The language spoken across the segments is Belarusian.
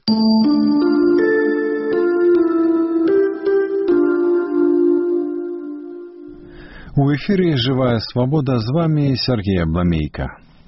У эфире «Живая свобода», з вами Сергей Абламейко.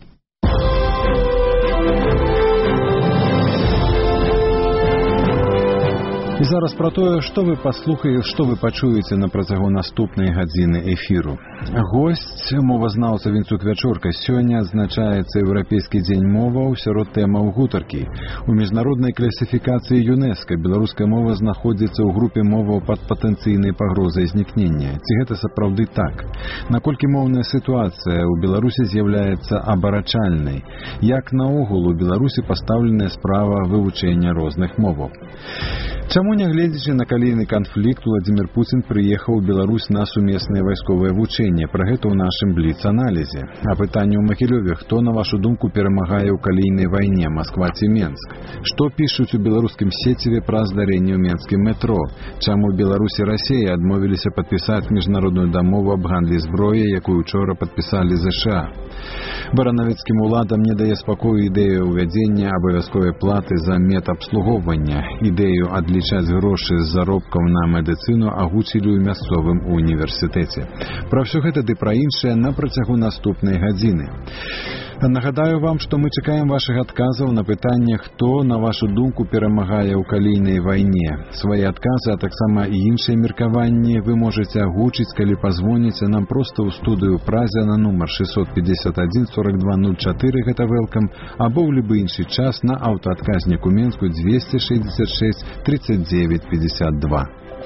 І зараз про тое, што вы паслухаеце, што вы пачуеце на працягу наступнай гадзіны эфіру. Госць, мовазнаўца Вінцук Вячорка, сёння адзначаецца Еўрапейскі дзень моваў сярод тэмаў гутаркі. У міжнароднай класіфікацыі ЮНЕСКО беларуская мова знаходзіцца ў групе моваў пад патэнцыйнай пагрозай знікнення. Ці гэта сапраўды так? Наколькі моўная сітуацыя ў Беларусі з'яўляецца абарачальнай? Як наогул у Беларусі пастаўленая справа вывучэння розных моваў? Чаму, нягледзячы на калійны канфлікт, Владзімір Пуцін прыехаў у Беларусь на сумеснае вайсковае вучэнне? Пра гэта ў нашым бліц-аналізе. А пытанне ў Магілёве: хто, на вашу думку, перамагае ў калійнай вайне, Масква ці Менск? Што пішуць у беларускім сеціве пра здарэнне ў менскім метро? Чаму Беларусь і Расія адмовіліся падпісаць міжнародную дамову аб гандлі зброяй, якую учора падпісалі ЗША? Баранавіцкім уладам не дае спакою ідэя ўвядзення абавязковай платы за медабслугоўвання. Ідэю адлічаць грошы з заробкаў на медыцыну агучылі ў мясцовым універсітэце. Пра ўсё гэта ды пра іншае на працягу наступнай гадзіны. Нагадаю вам, што мы чакаем вашых адказаў на пытанне, хто, на вашу думку, перамагае ў калійнай вайне. Свае адказы, а таксама і іншыя меркаванні вы можаце агучыць, калі пазвоніце нам проста ў студыю Празя на нумар 651 42 04, гэта welcome, або ў любы іншы час на аўтаадказніку Менску 266 39 52.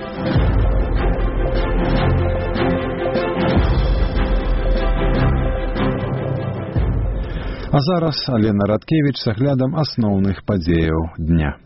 А зараз Алена Радкевич з аглядам асноўных падзеяў дня.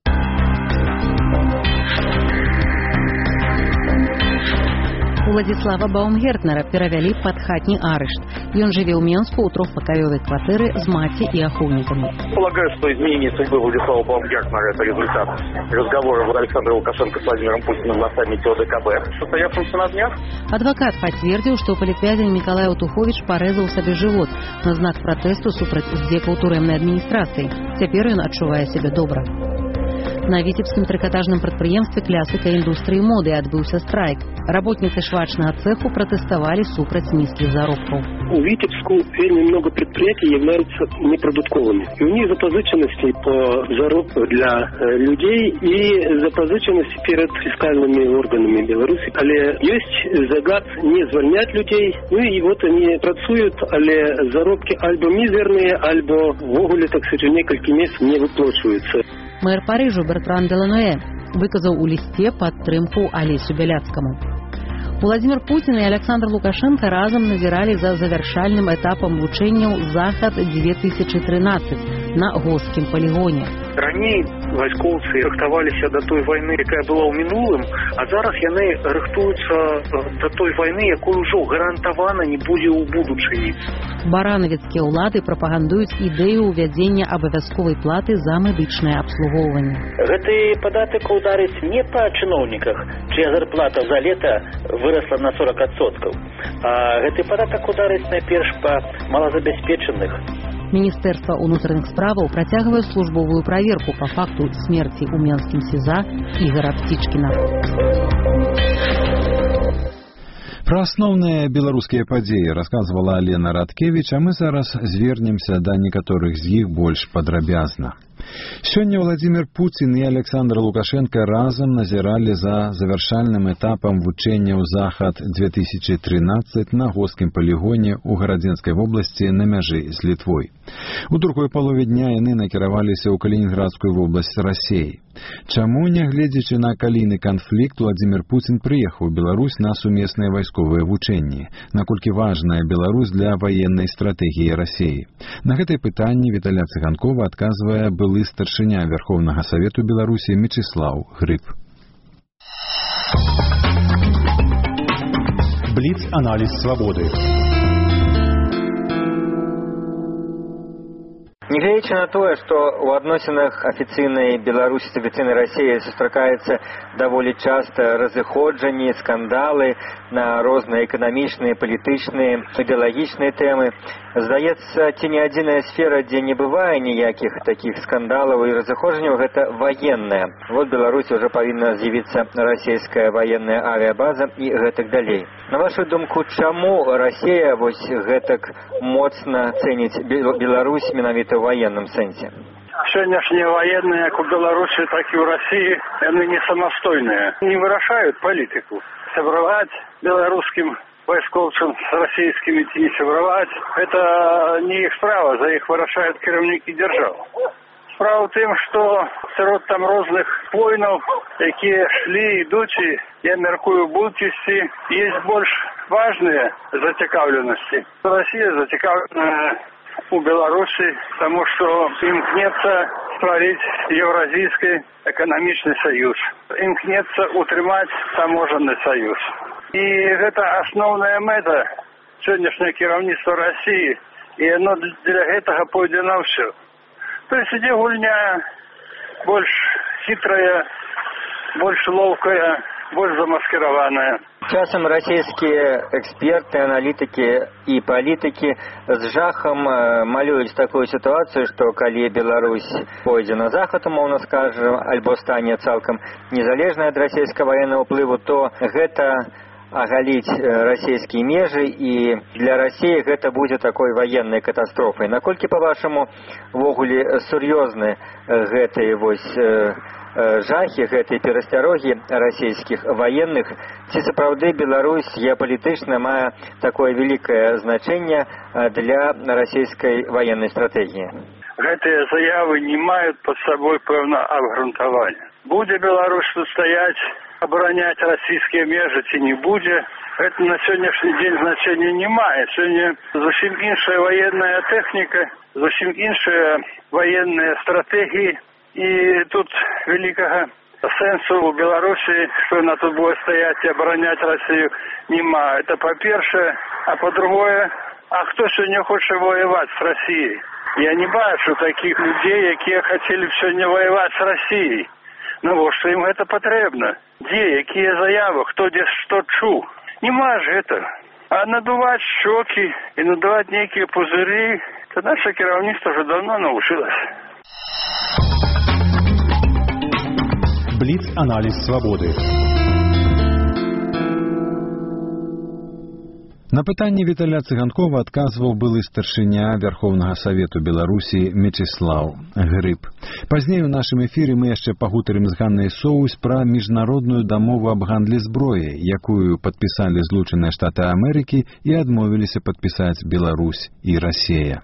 Владислава Баумгертнера перавялі пад хатні арышт. Ён жыве ў Менску ў трохпакаёвай кватэры з маці і ахоўнікамі. Полагаю, что изменение судьбы Владислава Баумгертнера – это результат разговоров Александра Лукашенко с Владимиром Путиным на саммите ОДКБ, состоявшемся на днях. Адвакат пацвердзіў, што палітвязень Мікалай Аўтуховіч парэзаў сабе жывот на знак пратэсту супраць здзекаў турэмнай адміністрацыі. Цяпер ён адчувае сябе добра. На віцебскім трыкатажным прадпрыемстве клясыка індустрыі моды адбыўся страйк. Работніцы швачнага цеху пратэставалі супраць нізкіх заробкаў. У Витебску вельмі много предприятий являются неприбутковыми. И у них запозыченности по заработку для людей и запозыченности перед фискальными органами Беларуси. Але есть загад не звольнять людей. Ну и вот они працуют, але заробки альбо мизерные, альбо в огуле, так сказать, несколько месяцев не выплачиваются. Мэр Парижу Бертран Делануэ выказаў у лісце падтрымку Алесю Бяляцкаму. Владзімір Пуцін і Александр Лукашенко разам назіралі за завяршальным этапам вучэнняў «Захад-2013» на Госкім палігоне. Раней вайскоўцы рыхтаваліся да той вайны, якая была ў мінулым, а зараз яны рыхтуюцца да той вайны, якой ужо гарантавана не будзе ў будучыні. Баранавіцкія ўлады прапагандуюць ідэю ўвядзення абавязковай платы за медычнае абслугоўванне. Гэты падатак ударыць не па чыноўніках, чыя зарплата за лета вырасла на 40%, а гэты падатак ударыць найперш па малазабяспечаных. Міністэрства ўнутраных справаў працягвае службовую праверку па факту смерці ў менскім СІЗА Ігара Птічкіна. Пра асноўныя беларускія падзеі расказвала Алена Радкевич, а мы зараз звернемся да некаторых з іх больш падрабязна. Сёння Владзімір Пуцін і Александр Лукашенко разам назіралі за завяршальным этапам вучэнняў «Захад-2013» на Госкім палігоне ў Гарадзенскай вобласці на мяжы з Літвой. У другой палове дня яны накіраваліся ў Калінінградскую вобласць Расіі. Чаму, нягледзячы на калійны канфлікт, Владзімір Пуцін прыехаў у Беларусь на сумесныя вайсковыя вучэнні? Наколькі важная Беларусь для ваеннай стратэгіі Расіі? На гэтае пытанне Віталя Цыганкова адказвае былы старшыня Верховнага Савету Беларусі Мечыслаў Грыб. Бліц-аналіз свабоды. Нягледзячы на тое, што ў адносінах афіцыйнай Беларусі з афіцыйнай Расіяй сустракаецца даволі часта разыходжанні, скандалы на розныя эканамічныя, палітычныя, ідэалагічныя тэмы. Здаецца, ці не адзіная сфера, дзе не бывае ніякіх такіх скандалаў і разыходжанняў, гэта ваенная. Вот Беларусі ўжо павінна з'явіцца расійская ваенная авіабаза і гэтак далей. На вашу думку, чаму Расія вось гэтак моцна цэніць Беларусь менавіта ў военном сенсе? Сённяшние военные, как в Беларуси, так и в России, они не самостойные. Не вырашают политику. Собрать белорусским войсковцам с российскими идти не собрать. Это не их справа, за их вырашают керівники держав. Справа в тем, что серед там разных воинов, которые шли, идучи, я меркую, будут вести, есть больше важные зацікавленности. Россия зацікавлена у Беларуси, потому что имкнется створить Евразийский экономичный союз. Имкнется утримать таможенный союз. И это основная мета сегодняшнего керівництва России. И оно для этого пойдет на все. То есть иде гульня больше хитрая, больше ловкая, больше замаскированная. Часам расійскія эксперты, аналітыкі і палітыкі з жахам малююць такую сітуацыю, што калі Беларусь пойдзе на захад, умоўна скажам, альбо стане цалкам незалежнай ад расійскага ваеннага ўплыву, то гэта агаліць расійскія межы, і для Расіі гэта будзе такой ваеннай катастрофай. Наколькі, па-вашаму, ввогуле сур'ёзны гэтыя вось жахі, гэтай перасцярогі расійскіх ваенных, ці сапраўды Беларусь геапалітычна мае такое вялікае значэнне для расійскай военной стратегии? Гэтыя заявы не маюць под собой пэўна абгрунтавання. Будзе Беларусь тут стаять, оборонять российские межи, ці не будзе, это на сегодняшний день значения не мае. Сегодня зусім іншая военная техника, зусім іншая военная стратегии. И тут великого сенсу у Беларуси, что она тут будет стоять и оборонять Россию, нема. Это по-перше. А по-другое, а кто сегодня хочет воевать с Россией? Я не бачу таких людей, которые хотели сегодня воевать с Россией. Ну вот, что им это потребно. Где, какие заявы, кто здесь что чу? Нема же это. А надувать щеки и надувать некие пузыри, это наше керівництво уже давно научилось. Бліц-аналіз свабоды. На пытанне Віталя Цыганкова адказваў былы старшыня Верховнага Савету Беларусі Мечыслаў Грыб. Пазней у нашым эфіры мы яшчэ пагутарым з Ганнай Соўсь пра міжнародную дамову аб гандлі зброяй, якую падпісалі Злучаныя Штаты Амерыкі і адмовіліся падпісаць Беларусь і Расія.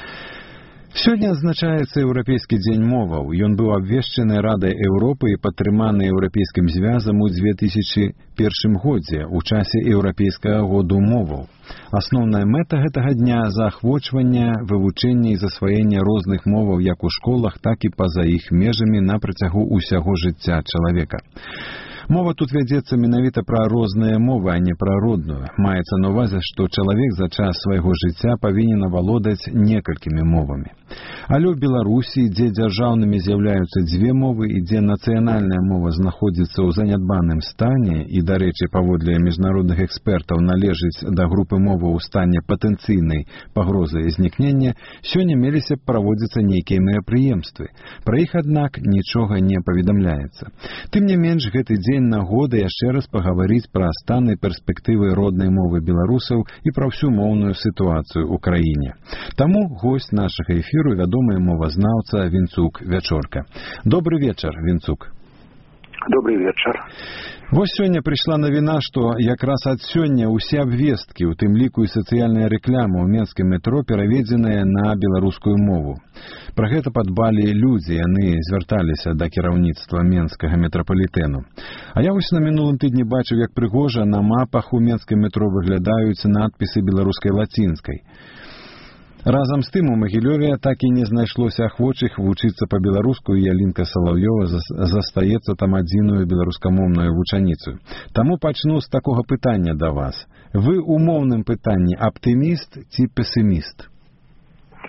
Сёння адзначаецца Еўрапейскі дзень моваў. Ён быў абвешчаны Радай Еўропы і падтрыманы Еўрапейскім звязам у 2001 годзе ў часе Еўрапейскага году моваў. Асноўная мэта гэтага дня – заахвочванне, вывучэнне і засваенне розных моваў як у школах, так і па-за іх межамі на працягу ўсяго жыцця чалавека. Мова тут вядзецца менавіта пра розныя мовы, а не пра родную. Маецца на ўвазе, што чалавек за час свайго жыцця павінен авалодаць некалькімі мовамі. Але ў Беларусі, дзе дзяржаўнымі з'яўляюцца дзве мовы і дзе нацыянальная мова знаходзіцца ў занядбаным стане і, дарэчы, паводле міжнародных экспертаў належыць да групы моваў у стане патэнцыйнай пагрозы знікнення, сёння меліся б праводзіцца нейкія мерапрыемствы. Пра іх, аднак, нічога не паведамляецца. Тым не менш, гэты дзень нагода яшчэ раз пагаварыць пра стан і перспектывы роднай мовы беларусаў і пра ўсю моўную сітуацыю ў краіне. Таму госць нашага эфіру вядомы мовазнаўца Вінцук Вячорка. Добры вечар, Вінцук. Добрый вечер. Вось сёння прыйшла навіна, што якраз ад сёння ўсе абвесткі, у тым ліку і сацыяльная рэкляма ў менскім метро пераведзеныя на беларускую мову. Пра гэта падбалі людзі, яны звярталіся да кіраўніцтва менскага метрапалітэну. А я вось на мінулым тыдні бачыў, як прыгожа на мапах у менскім метро выглядаюць надпісы беларускай лацінскай. Разам з тым у Магілёве так і не знайшлося ахвочых вучыцца па-беларуску, і Ялінка Салаўёва застаецца там адзіную беларускамоўную вучаніцу. Таму пачну з такога пытання да вас. Вы ў моўным пытанні аптыміст ці песіміст?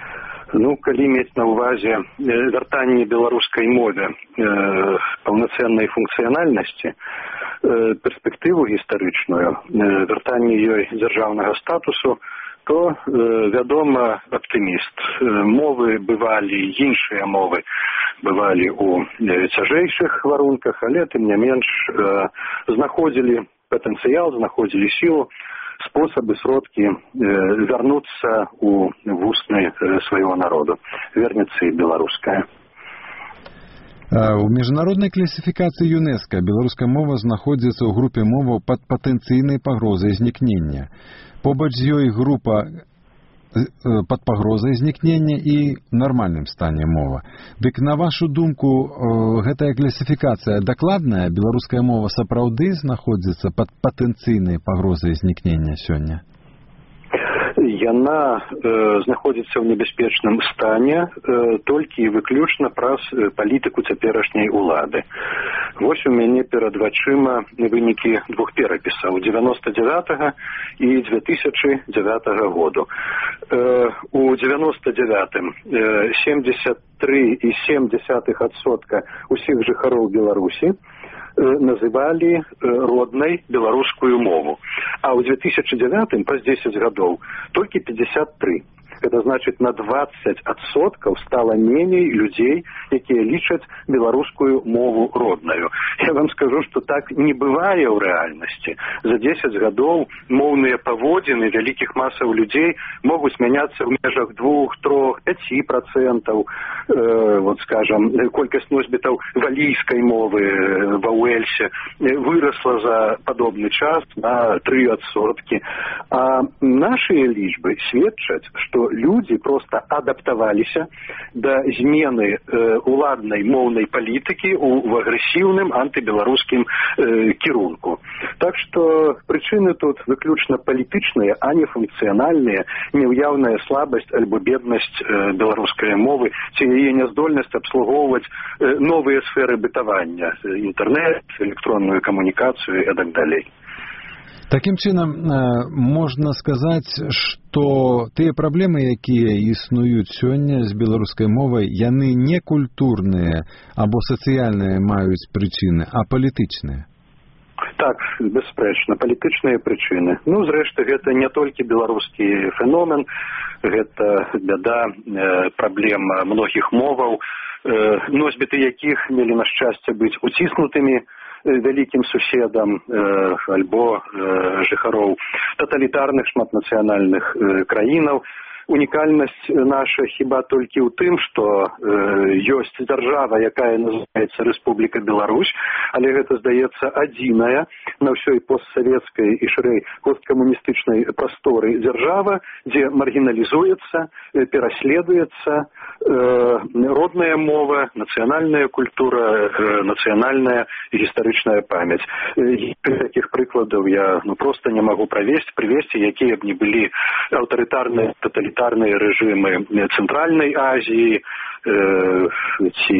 Ну, калі мець на ўвазе вяртанне беларускай мове паўнацэннай функцыянальнасці, перспектыву гістарычную, вяртанне ёй дзяржаўнага статусу, то, вядома, аптыміст. Мовы бывалі, іншыя мовы бывалі ў цяжэйшых варунках, але, тым не менш, знаходзілі патэнцыял, знаходзілі сілу, способы, сродкі вярнуцца ў вусны свайго народу. Вернецца і беларуская. У міжнароднай класіфікацыі ЮНЕСКО беларуская мова знаходзіцца ў групе моваў пад патэнцыйнай пагрозай знікнення. Побач з ёй група пад пагрозай знікнення і нармальным стане мова. Дык, на вашу думку, гэтая класіфікацыя дакладная? Беларуская мова сапраўды знаходзіцца пад патэнцыйнай пагрозай знікнення сёння? Яна знаходзіцца ў небяспечным стане толькі і выключна праз палітыку цяперашняй улады. Вось у мяне перад вачыма вынікі двух перапісаў 99-го і 2009 году. У 99-м 73,7% усіх жыхароў Беларусі называлі роднай беларускую мову. А ў 2009-м, праз 10 гадоў, толькі 53. Гэта значыць, на 20% стала меней людзей, якія лічаць беларускую мову роднаю. Я вам скажу, што так не бывае ў рэальнасці. За 10 гадоў моўныя паводзіны вялікіх масаў людзей могуць мяняцца ў межах 2, 3, 5%. Вот, скажам, колькасць носьбітаў валійскай мовы ва Уэльсе вырасла за падобны час на 3%. А нашыя лічбы сведчаць, што люди просто адаптаваліся да змены уладнай моўнай палітыкі ў агрэсіўным антыбеларускім кірунку. Так што прычыны тут выключна палітычныя, а не функцыянальныя, неўяўная слабасць альбо беднасць беларускай мовы ці яе няздольнасць абслугоўваць новыя сферы бытавання, інтэрнэт, электронную камунікацыю і так далей. Такім чынам, можна сказаць, што тыя праблемы, якія існуюць сёння з беларускай мовай, яны не культурныя або сацыяльныя маюць прычыны, а палітычныя. Так, бясспрэчна, палітычныя прычыны. Ну, зрэшты, гэта не толькі беларускі феномен, гэта бяда, праблема многіх моваў, носьбіты якіх мелі на шчасце быць уціснутымі вялікім суседам альбо жыхароў таталітарных шматнацыянальных краінаў. Унікальнасць наша хіба толькі ў тым, што ёсць дзяржава, якая называецца Рэспубліка Беларусь, але гэта, здаецца, адзіная на ўсёй постсавецкай і шырэй посткамуністычнай прасторы дзяржава, дзе маргіналізуецца, пераследуецца родная мова, нацыянальная культура, нацыянальная гістарычная памяць. Такіх прыкладаў я проста не магу прывесці, якія б не былі аўтарытарныя, таталітарныя рэжымы Цэнтральнай Азіі ці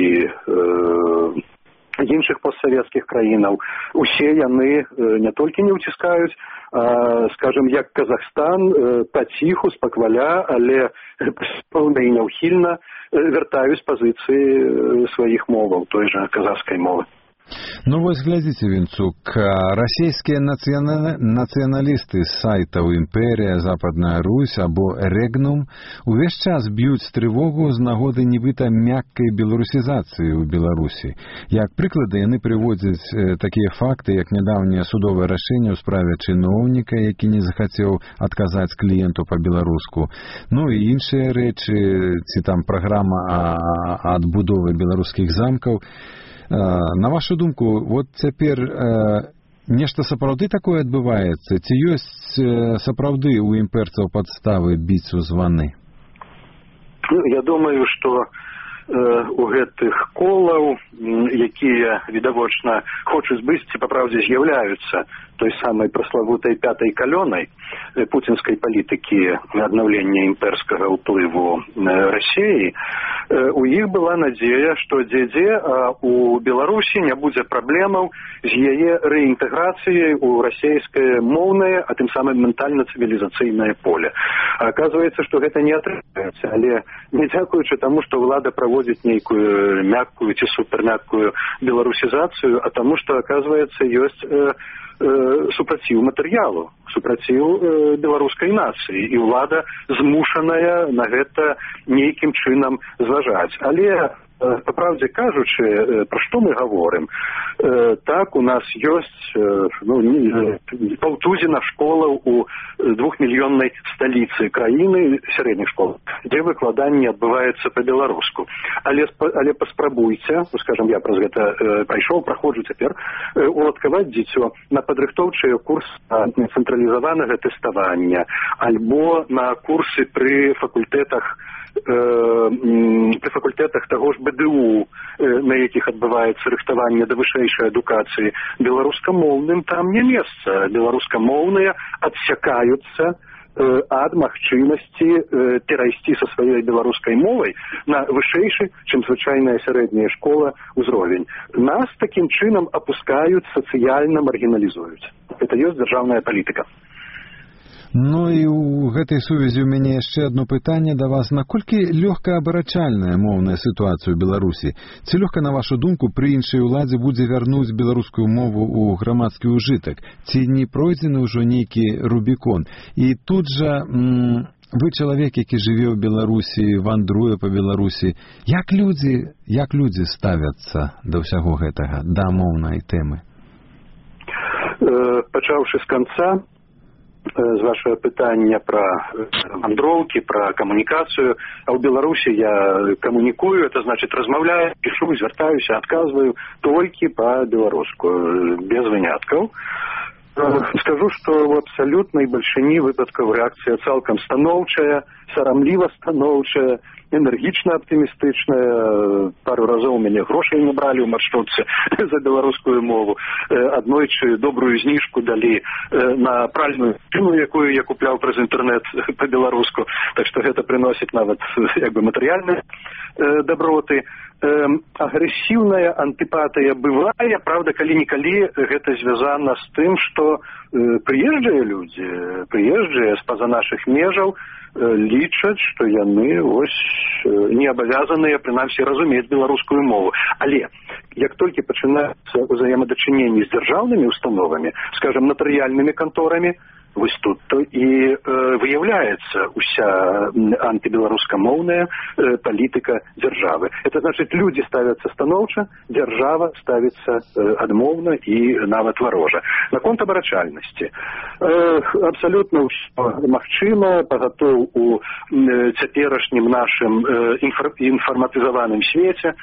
іншых постсавецкіх краінаў. Усе яны не толькі не ўціскаюць, а, скажем, як Казахстан, паціху, спакваля, але пэўна і няўхільна вяртаюць пазіцыі сваіх моваў, той жа казахскай мовы. Ну вось глядзіце, Вінцук, расійскія нацыяналісты з сайтаў «Імперія», «Западная Русь» або «Рэгнум» увесь час б'юць трывогу з нагоды нібыта мяккай беларусізацыі ў Беларусі. Як прыклады яны прыводзяць такія факты, як нядаўняе судовае рашэнне ў справе чыноўніка, які не захацеў адказаць кліенту па-беларуску. Ну і іншыя рэчы, ці там праграма адбудовы беларускіх замкаў. На вашу думку, вот цяпер нешта сапраўды такое адбываецца? Ці ёсць сапраўды ў імперцаў падставы біць у званы? Я думаю, што у гэтых колаў, якія якія відавочна хочуць быць ці па праўдзе з'яўляюцца той самай праславутай пятай калёнай пуцінскай палітыкі аднаўлення імперскага ўплыву Расіі, у іх была надзея, што дзе-дзе у Беларусі не будзе праблемаў з яе рэінтэграцыяй у расійскае моўнае, а тым самым ментальна-цывілізацыйнае поле. Аказваецца, што гэта не атрымаецца, але не дзякуючы таму, што ўлада праводзіць нейкую мяккую ці супермяккую беларусізацыю, а таму, што, аказваецца, ёсць супраціў матэрыялу, супраціў беларускай нацыі, і ўлада змушаная на гэта нейкім чынам зважаць. Але, па праўдзе кажучы, пра што мы гаворым? Так, у нас ёсць паўтузіна школаў у 2-мільённай сталіцы краіны, сярэдніх школ, дзе выкладанне адбываецца па-беларуску. Але паспрабуйце, скажам, я праз гэта праходжу цяпер, уладкаваць дзіцё на падрыхтоўчыя курсы цэнтралізаванага тэставання альбо на курсы пры факультэтах таго ж БДУ, на якіх адбываецца рыхтаванне да вышэйшай адукацыі. Беларускамоўным там не месца. Беларускамоўныя адсякаюцца ад магчымасці перайсці са сваёй беларускай мовай на вышэйшы, чым звычайная сярэдняя школа, узровень. Нас такім чынам апускаюць, сацыяльна маргіналізуюць. Гэта ёсць дзяржаўная палітыка. Ну і ў гэтай сувязі ў мяне яшчэ адно пытанне да вас. Наколькі лёгка абарачальная моўная сітуацыя ў Беларусі? Ці лёгка, на вашу думку, пры іншай уладзе будзе вярнуць беларускую мову ў грамадскі ўжытак? Ці не пройдзены ўжо нейкі рубікон? І тут жа вы чалавек, які жыве ў Беларусі, вандруе па Беларусі. Як людзі ставяцца да ўсяго гэтага, да моўнай тэмы? Пачаўшы з канца, з вашего пытання пра вандроўкі, пра камунікацыю. А ў Беларусі я камунікую, это значит размаўляю, пішу, звяртаюся, адказваю толькі па-беларуску, без выняткаў. Скажу, што ў абсалютнай бальшыні выпадкаў рэакцыя цалкам станоўчая, сарамліва станоўчая, энергічна аптымістычная. Пару разоў мяне грошай не бралі ў маршрутцы за беларускую мову. Аднойчы добрую зніжку далі на пральную машыну, якую я купляў праз інтэрнэт па-беларуску. Так што гэта прыносіць нават як бы матэрыяльныя даброты. Агрэсіўная антыпатыя бывае, правда, калі-нікалі гэта звязана з тым, што прыезджыя людзі, прыезджыя з-па-за нашых межаў, лічаць, што яны не абавязаныя, прынамсі, разумець беларускую мову. Але як толькі пачынаюцца ўзаемадачыненні з дзяржаўнымі установамі, скажам, натарыяльнымі канторамі, вось тут то і выяўляецца уся антыбеларускамоўная палітыка дзяржавы. Это значит, людзі ставяцца станоўча, дзяржава ставіцца адмоўна і нават варожа. Наконт абарачальнасці. Абсалютна ўсё магчыма, пагатоў у цяперашнім нашым інфарматызаваным свеце,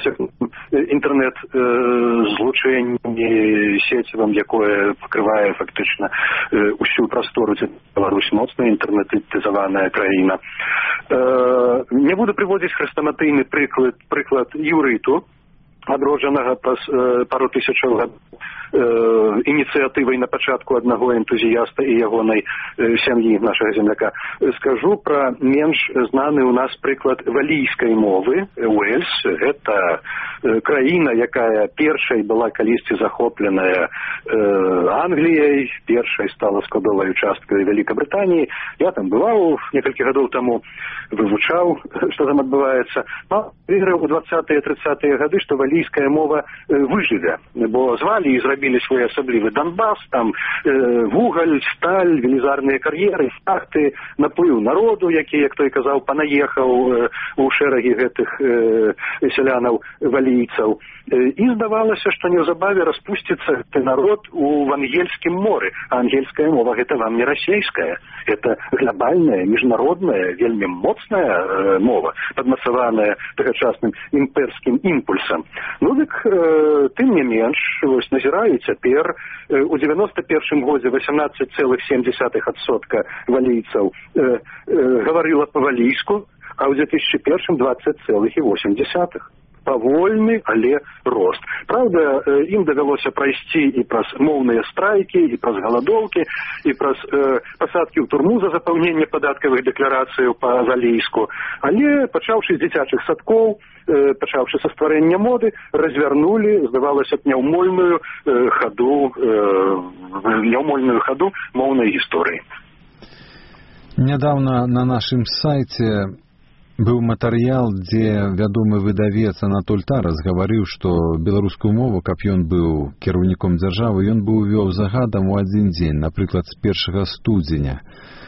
інтэрнэт-злучэнні сецівам, якое пакрывае фактычна усю прастору Беларусь, моцная інтэрнэтызаваная краіна. Не буду прыводзіць хрэстаматыйны прыклад Юрыту, адроджанага праз пару тысячаў гадоў ініцыятывай на пачатку аднаго энтузіяста і ягонай сям'і, нашага земляка. Скажу пра менш знаны ў нас прыклад валійскай мовы. Уэльс – гэта краіна, якая першай была калісьці захопленая Англіяй, першай стала складовай часткай Вялікабрытаніі. Я там бываў некалькі гадоў таму, вывучаў, што там адбываецца. Но выйграў у 20-30-е гады, што валійская мова выжыве, бо звалі і зрабілі свой асаблівы Донбас, там вугаль, сталь, велізарныя кар'еры, факты, наплыў народу, які, як той казаў, панаехаў у шэрагі гэтых сялянаў валійцаў. І здавалася, што неўзабаве распусціцца народ у Ангельскім моры. А ангельская мова гэта вам не расейская. Это глобальная, міжнародная, вельмі моцная мова, падмацаваная тагачасным імперскім імпульсам. Ну, дык, тым не менш, вось назіраю цяпер, у 91-м годзе 18,7% валійцаў гаварыла па-валійску, а ў 2001-м 20,8%. павольны, але рост. Праўда, ім давялося прайсці і праз моўныя страйкі, і праз галадоўкі, і праз пасадкі ў турму за запаўненне падаткавых дэкларацыяў па-залейску. Але, пачаўшы з дзіцячых садкоў, пачаўшы са стварэння моды, развярнулі, здавалася б, няўмольную хаду моўнай гісторыі. Нядаўна на нашым сайце быў матэрыял, дзе вядомы выдавец Анатоль Тарас гаварыў, што беларускую мову, каб ён быў кіраўніком дзяржавы, ён бы увёў загадам у адзін дзень, напрыклад, з 1 студзеня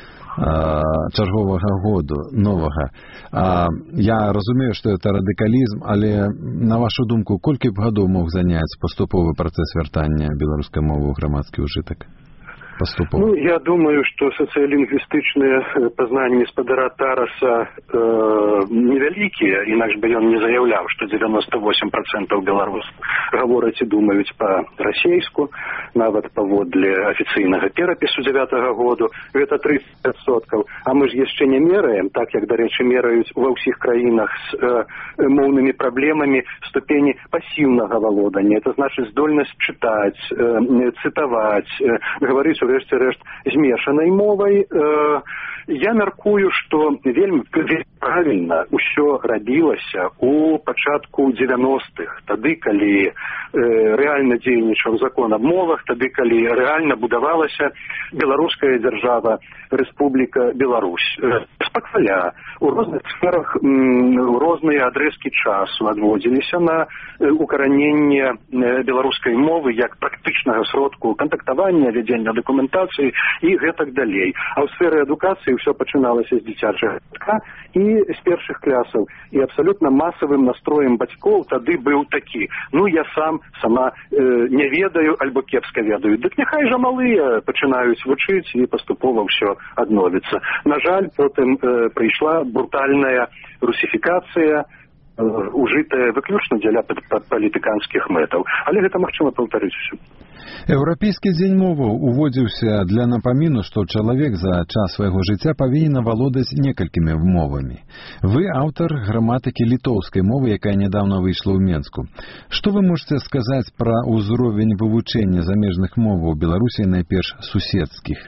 чарговага году новага. Я разумею, што это радыкалізм, але на вашу думку, колькі б гадоў мог заняць паступовы працэс вяртання беларускай мовы ў грамадскі ўжытак? Ну, я думаю, что социолингвістычныя пазнанні спадара Тараса невялікія, інакш бы ён не заяўляў, што 98% беларусаў гавораць і думаюць па-расейску, нават паводле афіцыйнага перапісу 9-го году, гэта 30%. А мы ж яшчэ не мераем, так як, дарэчы, мераюць ва ўсіх краінах з моўнымі праблемамі ступені пасіўнага валодання. Это значыць здольнасць чытаць, цытаваць, гаварыць урэшце рэшт змешанай мовай. Я мяркую, што вельмі правільна ўсё рабілася у пачатку 90-х, тады, калі рэальна дзейнічаў закон аб мовах, тады, калі рэальна будавалася беларуская дзяржава, Рэспубліка Беларусь. Спакваля, у розных сферах розныя адрэзкі часу адводзіліся на укараненне беларускай мовы як практычнага сродку кантактавання, вядзення дакументацыі і гэтак далей. А ў сферы адукацыі ўсё пачыналася з дзіцячага садка і з першых класаў. І абсалютна масавым настроем бацькоў тады быў такі: ну я сама не ведаю альбо кепска ведаю. Дык няхай жа малыя пачынаюць вучыць і паступова ўсё адновіцца. На жаль, потым прыйшла брутальная русіфікацыя, ужытая выключна дзеля палітыканскіх мэтаў. Але гэта магчыма паўтарыць усё. Еўрапейскі дзень моваў уводзіўся для напаміну, што чалавек за час свайго жыцця павінен валодаць некалькімі мовамі. Вы аўтар граматыкі літоўскай мовы, якая нядаўна выйшла ў Менску. Што вы можаце сказаць пра ўзровень вывучэння замежных моваў у Беларусі, найперш суседскіх?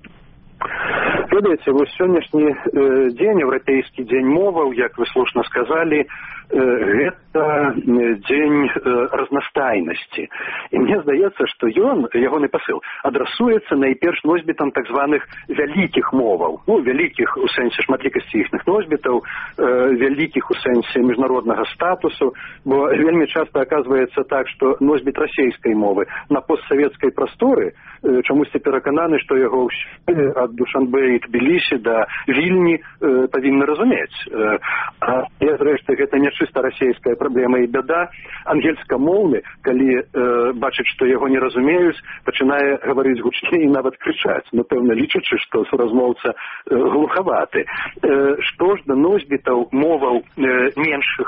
Ведаеце, вось сённяшні дзень, еўрапейскі дзень моваў, як вы слушна сказалі, гэта дзень разнастайнасці. І мне здаецца, што ягоны пасыл адрасуецца найперш носьбітам так званых вялікіх моваў. Ну, вялікіх у сэнсе шматлікасці іхных носьбітаў, вялікіх у сэнсе міжнароднага статусу, бо вельмі часта аказваецца так, што носьбіт расейскай мовы на постсавецкай прасторы чамусьці перакананы, што яго ад Душанбе і Тбілісі да Вільні павінны разумець. А зрэшты, гэта не чыста расейская праблема і бяда. Ангельскамоўны, калі бачыць, што яго не разумеюць, пачынае гаварыць гучней і нават крычаць, напэўна, лічачы, што суразмоўца глухаваты. Што ж да носьбітаў моваў меншых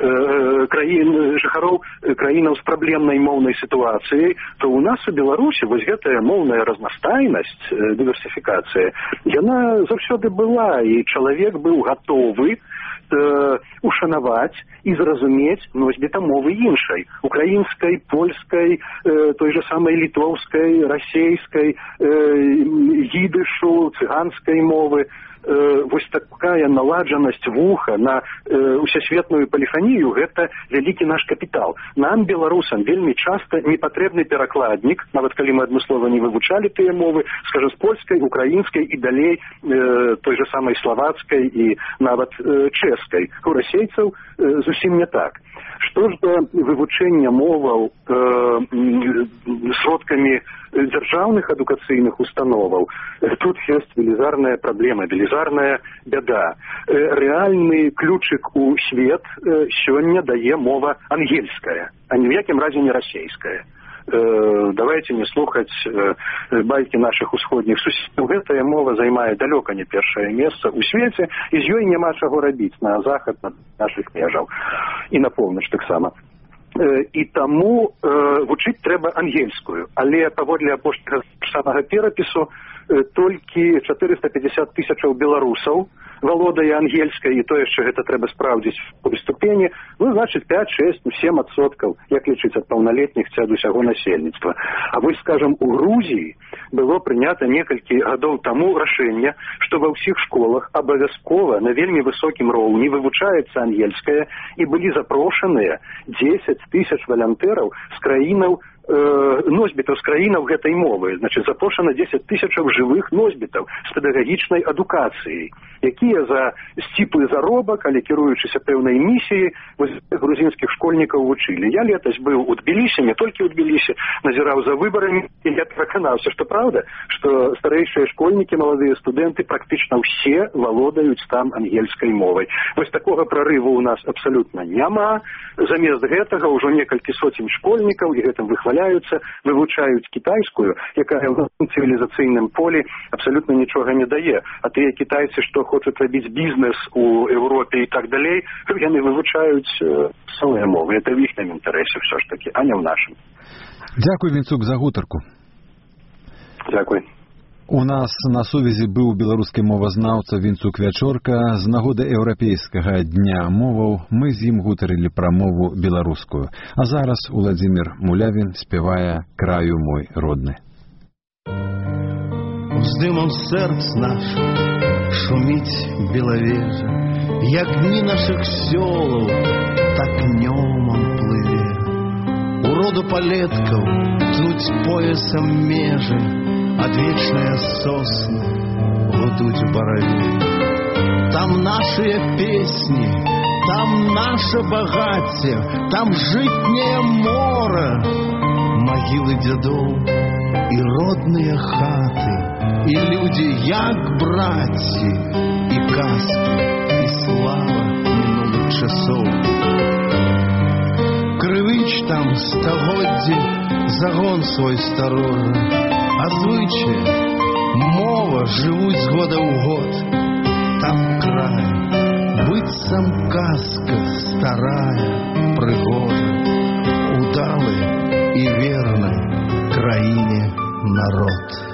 краін, жыхароў краінаў з праблемнай моўнай сітуацыяй, то ў нас у Беларусі вось гэтая моўная разнастайнасць, дыверсіфікацыя, яна заўсёды была, і чалавек быў гатовы ушанаваць і зразумець носьбіта мовы іншай, украінскай, польскай, той же самай літоўскай, расейскай, идышу, цыганскай мовы. Вось такая наладжанасць вуха на усесветную поліфанію, гэта вялікі наш капітал. Нам, беларусам, вельмі часта не патрэбны перакладнік, нават калі мы адмыслова не вывучалі тыя мовы, скажем, з польскай, украінскай і далей той же самай славацкай і нават чэшскай. У расейцаў зусім не так. Што ж да вывучэння моваў сродкамі дзяржаўных адукацыйных установаў, тут ёсць велізарная праблема, велізарная бяда. Рэальны ключык у свет сёння дае мова ангельская, а ні ў якім разе не расейская. Давайте не слухаць байкі нашых усходніх суседзяў. Гэтая мова займае далёка не першае месца ў свеце, і з ёй няма чаго рабіць на захад нашых межаў і на поўнач таксама. І таму вучыць трэба ангельскую, але паводле апошняга самага перапісу толькі 450 тысячаў беларусаў валодае ангельскай, і то яшчэ гэта трэба спраўдзіць у ступені, ну, значыць, 5, 6, 7%, як лічыць ад паўналетніх ці ад усяго насельніцтва. А вось, скажам, у Грузіі было прынята некалькі гадоў таму рашэнне, што ва ўсіх школах абавязкова на вельмі высокім роўні вывучаецца ангельская, і былі запрошаныя 10 тысяч валянтэраў з краінаў, носьбітаў з краінаў гэтай мовы. Значыць, запрошана 10 тысячаў жывых носьбітаў з педагагічнай адукацыяй, якія за сціплы заробак, але кіруючыся пэўнай місіяй, грузінскіх школьнікаў вучылі. Я летась быў у Тбілісі, не толькі ў Тбілісі, назіраў за выбарамі, і я пераканаўся, што праўда, што старэйшыя школьнікі, маладыя студэнты практычна ўсе валодаюць там ангельскай мовай. Вось такога прарыву у нас абсалютна няма. Замест гэтага ўжо некалькі соцень школьнікаў, і гэтым выхваляюцца, вывучаюць кітайскую, якая ў цывілізацыйным полі абсалютна нічога не дае. А тыя кітайцы, што хочуць рабіць бізнес у Еўропе і так далей, яны вывучаюць свае мовы. Это в іхнім інтарэсе ўсё ж такі, а не ў нашым. Дзякуй, Вінцук, за гутарку. Дзякуй. У нас на сувязі быў беларускі мовазнаўца Вінцук Вячорка. З нагоды еўрапейскага дня моваў мы з ім гутарылі пра мову беларускую. А зараз Уладзімір Мулявін спявае «Краю мой родны». Вздымом сердц наших шумить беловежа, як дни наших селов, так немом плыве. Уроду полетков тлуть поясом межи, Одвечные сосны гудуть в борове. Там наши песни, там наше богатие, там житнее море, могилы дедов и родные хаты, и люди, як братья, и казки, и слава минулых часов. Кривич там стогодді, загон свой сторожа, а звичаї, мова живуть з года в год. Там край, быццам казка старая, пригожа, удалый и верный краине народ.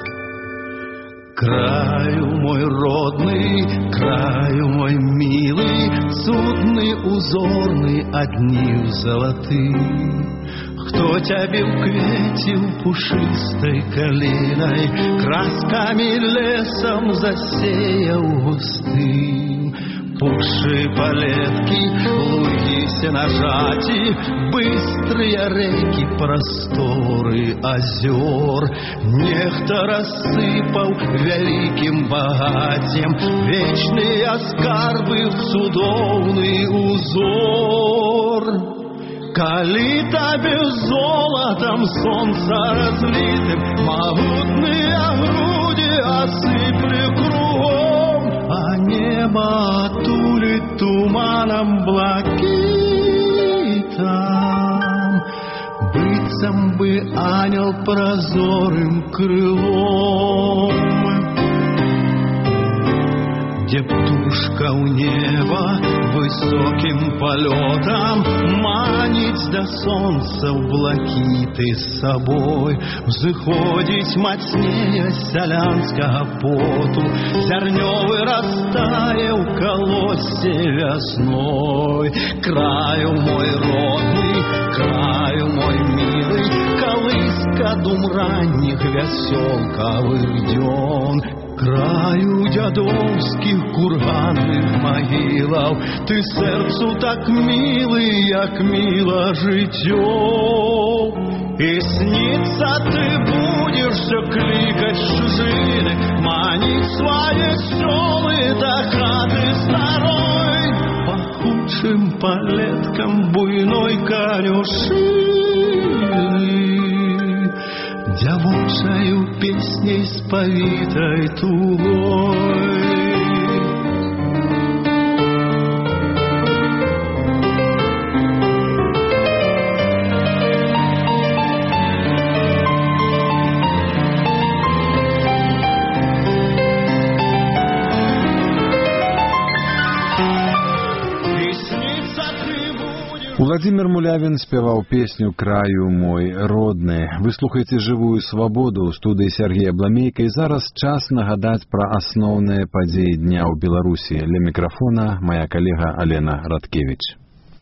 Краю мой родный, краю мой милый, судный, узорный, однив золотый. Кто тебе вкветил пушистой калиной, красками лесом засеял густым? Пуши полетки, луги сенажати, быстрые реки, просторы озер. Нехто рассыпал великим богатием вечные скарбы в цудовный узор. Коли тебе золотом солнца разлитым могутные груди осыпли кругом, а небо тулит туманом блакитом, быццам бы ангел прозорым крылом. Где птушка у неба высоким полетом манить до солнца в блакиты с собой, взыходить мацнее селянского поту, зернёвый растая в колосе весной. Краю мой родный, краю мой милый, колыска дум ранних веселковых дён. Краю дядовских курганных могилов, ты сердцу так милый, як мило житье. И снится ты будешь все кликать чужины, манить свои селы до хаты старой, по худшим полеткам буйной конюшины. Девочаю песней сповитой тугой. Владзімір Мулявін спяваў песню «Краю мой родны». Вы слухаеце «Жывую свабоду» ў студыі Сергея Бламейка, і зараз час нагадаць пра асноўныя падзеі дня ў Беларусі. Ля мікрафона моя калега Алена Радкевіч.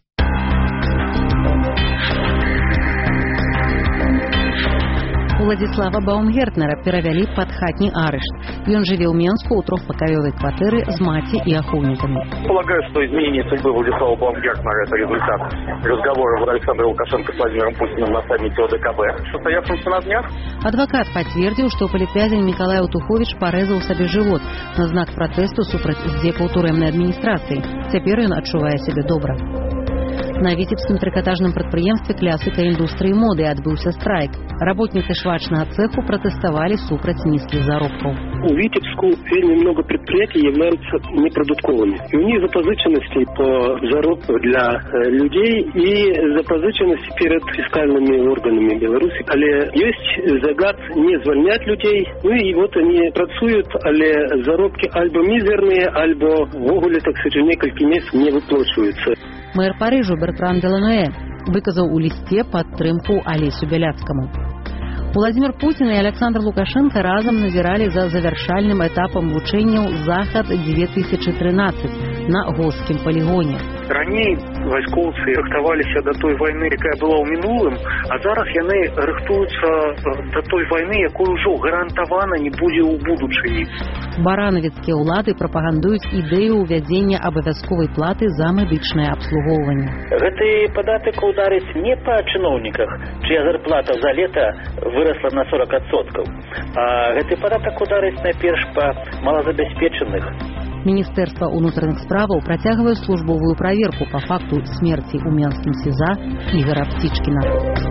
Уладзіслава Баумгертнера перавялі пад хатні арышт. Ён жыве ў Менску ў трохпакаёвай кватэры з маці і ахоўнікамі. Полагаю, что изменение судьбы Владислава Баумгертнера – это результат разговоров Александра Лукашенко с Владимиром Путиным на саммите ОДКБ, состоявшемся на днях. Адвакат пацвердзіў, што палітвязень Мікалай Утуховіч парэзаў сабе жывот на знак пратэсту супраць здзекаў турэмнай адміністрацыі. Цяпер ён адчувае сябе добра. На віцебскім трыкатажным прадпрыемстве клясыка індустрыі моды адбыўся страйк. Работніцы швачнага цэху пратэставалі супраць нізкіх заробкаў. У Витебску вельмі много предприятий являются неприбутковыми. И у них запозыченности по заработку для людей и запозыченности перед фискальными органами Беларуси. Але есть загад не звольнять людей. Ну и вот они працуют, але заробки альбо мизерные, альбо в огуле, так сказать, несколько месяцев не выплачиваются. Мэр Парижу Бертран Делануэ выказаў у лісце падтрымку Алесю Бяляцкаму. Владимир Путин и Александр Лукашенко разом назирали за завершальным этапом вучэнняў «Захад-2013» на Голскім полигоне. Раней вайскоўцы рыхтаваліся да той вайны, якая была ў мінулым, а зараз яны рыхтуюцца да той вайны, якой ужо гарантавана не будзе ў будучыні. Баранавіцкія ўлады прапагандуюць ідэю ўвядзення абавязковай платы за медычнае абслугоўванне. Гэты падатак ударыць не па чыноўніках, чыя зарплата за лета вырасла на 40%, а гэты падатак ударыць найперш па малазабяспечаных. Міністэрства ўнутраных справаў працягвае службовую праверку па факту смерці ў менскім СІЗА Ігора Птічкіна.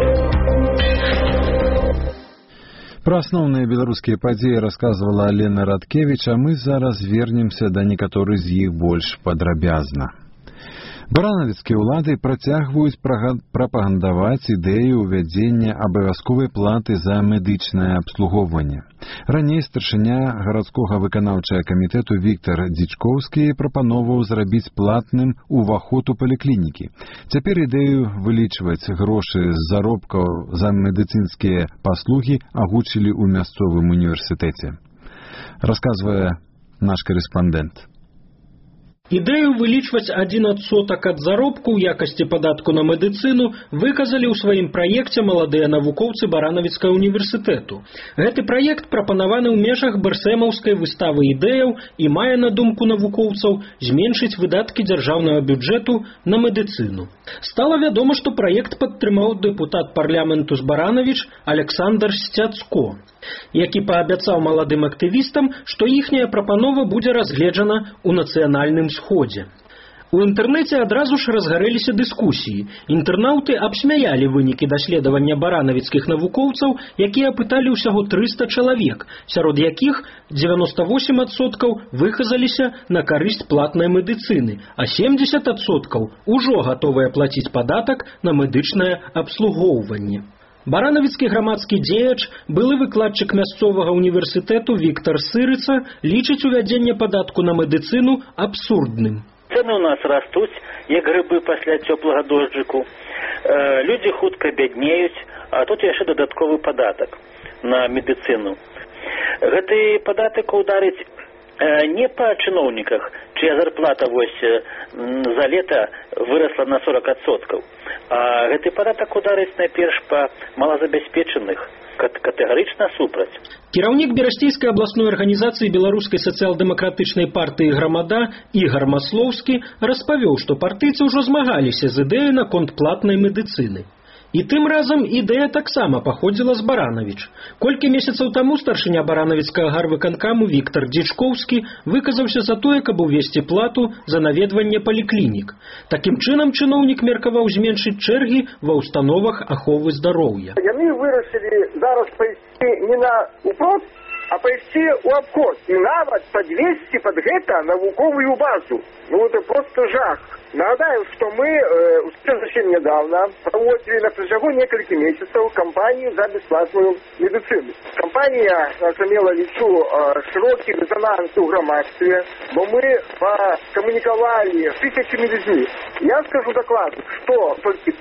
Пра асноўныя беларускія падзеі расказвала Алена Радкевіч, а мы зараз вернемся да некаторых з іх больш падрабязна. Баранавіцкія ўлады працягваюць прапагандаваць ідэю ўвядзення абавязковай платы за медычнае абслугоўванне. Раней старшыня гарадскога выканаўчага камітэту Віктар Дзічкоўскі прапановаў зрабіць платным уваход у паліклінікі. Цяпер ідэю вылічваць грошы з заробкаў за медыцынскія паслугі агучылі ў мясцовым універсітэце. Расказвае наш корэспандэнт. Ідэю вылічваць 1% ад заробку ў якасці падатку на медыцыну выказалі ў сваім праекце маладыя навукоўцы Баранавіцкага універсітэту. Гэты праект прапанаваны ў межах бэрсэмаўскай выставы ідэяў і мае на думку навукоўцаў зменшыць выдаткі дзяржаўнага бюджэту на медыцыну. Стала вядома, што праект падтрымаў дэпутат парламенту з Баранавіч Александр Сцяцко, які паабяцаў маладым актывістам, што іхняя прапанова будзе разгледжана ў нацыянальным сходзе. У інтэрнэце адразу ж разгарэліся дыскусіі. Інтэрнаўты абсмяялі вынікі даследавання баранавіцкіх навукоўцаў, якія апыталі ўсяго 300 чалавек, сярод якіх 98% выказаліся на карысць платнай медыцыны, а 70% ужо гатовыя плаціць падатак на медычнае абслугоўванне. Баранавіцкі грамадскі дзеяч, былы выкладчык мясцовага універсітэту Віктар Сырыца лічыць увядзенне падатку на медыцыну абсурдным. Цэны ў нас растуць, як грыбы пасля цёплага дожджыку. Людзі хутка бяднеюць, а тут яшчэ дадатковы падатак на медыцыну. Гэты падатак ударыць не па чыноўніках, чыя зарплата за лета вырасла на 40%, а гэты падатак ударыць найперш па малазабяспечаных, катэгарычна супраць. Кіраўнік Берасцейскай абласной арганізацыі беларускай сацыял-дэмакратычнай партыі «Грамада» Ігар Маслоўскі распавёў, што партыйцы ўжо змагаліся з ідэяй наконт платнай медыцыны. І тым разам ідэя таксама паходзіла з Баранавіч. Колькі месяцаў таму старшыня баранавіцкага гарвыканкаму Віктар Дзічкоўскі выказаўся за тое, каб увесці плату за наведванне паліклінік. Такім чынам чыноўнік меркаваў зменшыць чэргі ва ўстановах аховы здароўя. Яны вырашылі зараз пайсці не на упрост, а пайсці ў абход і нават падвесці пад гэта навуковую базу. Ну это просто жах. Нагадаю, что мы совсем недавно проводили на протяжении нескольких месяцев кампанию за бесплатную медицину. Кампания имела в виду широкий резонанс в громадстве, бо мы коммуниковали с тысячами людьми. Я скажу докладу, что только